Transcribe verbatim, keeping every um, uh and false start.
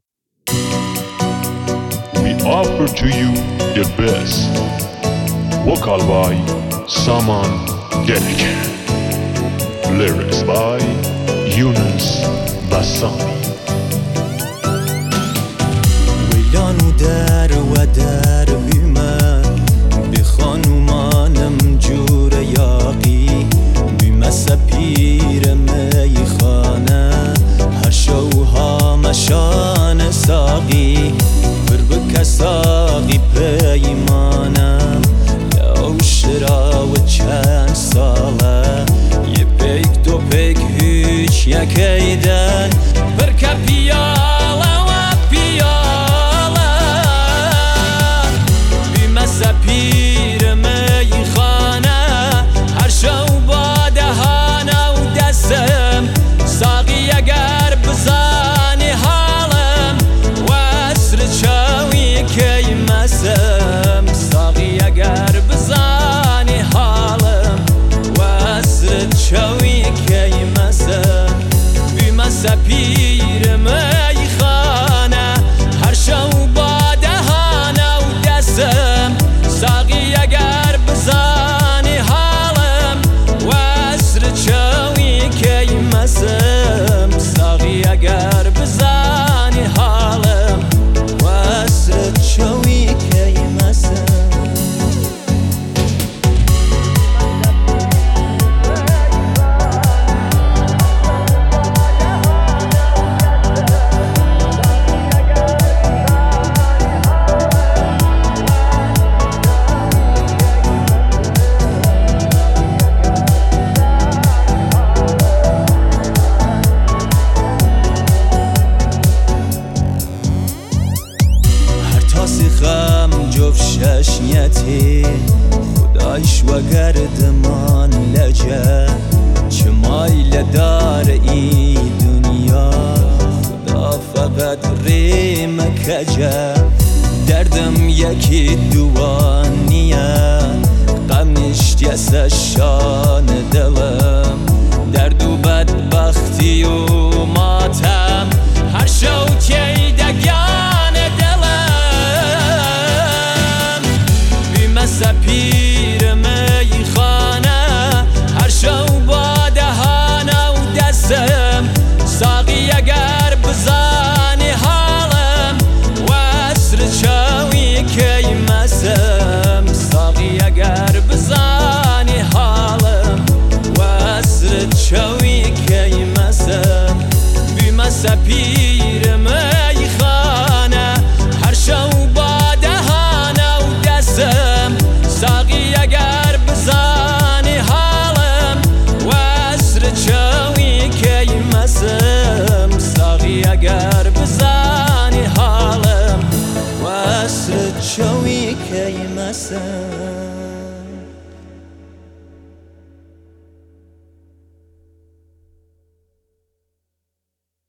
We offer to you the best. Vocal by Saman Gelken. Lyrics by Yunus Bassani. ویلانو در و در بیمه بی خانومانم جور یاقی بیمه سپیر میخانه هر شوها مشان ساقی بر بک ساقی پیمانم لو شرا و چند ساله یه پیک دو پیک هیچ یکیدن برکه پیاله و پیاله بیمه سپیر میخانه هر شو با دهانه و دستم ساقی اگر بزانی حالم و اسر چاوی که مسم ساقی اگر بزانی حالم و اسر چاوی که مسم بیمه سپیر میخانه هر شو با دهانه و دستم ساقی اگر بزانی حالم و اسر چاوی که مسم ساقی اگر بزانی حالم و اسر چاوی که مسم سیخم جفت ششنیتی خدایش و گردمان لجه چه مایل دار ای دنیا خدا فقط ریم کجه دردم یکی دوانیه غم نشتی شان دلم درد و بدبختی و ماتم هر شوتی دگان سپیر میخانه هر شو با دهانه و دستم ساقی اگر بزانی حالم و اسر چاوی که مسم ساقی اگر بزانی حالم و اسر چاوی که مسم بیمه سپیر میخانه هر شو با دهانه و دستم ساقی اگر بزانی حالم و اسر چاوی که مسم ساقی اگر بزانی حالم و اسر چاوی که مسم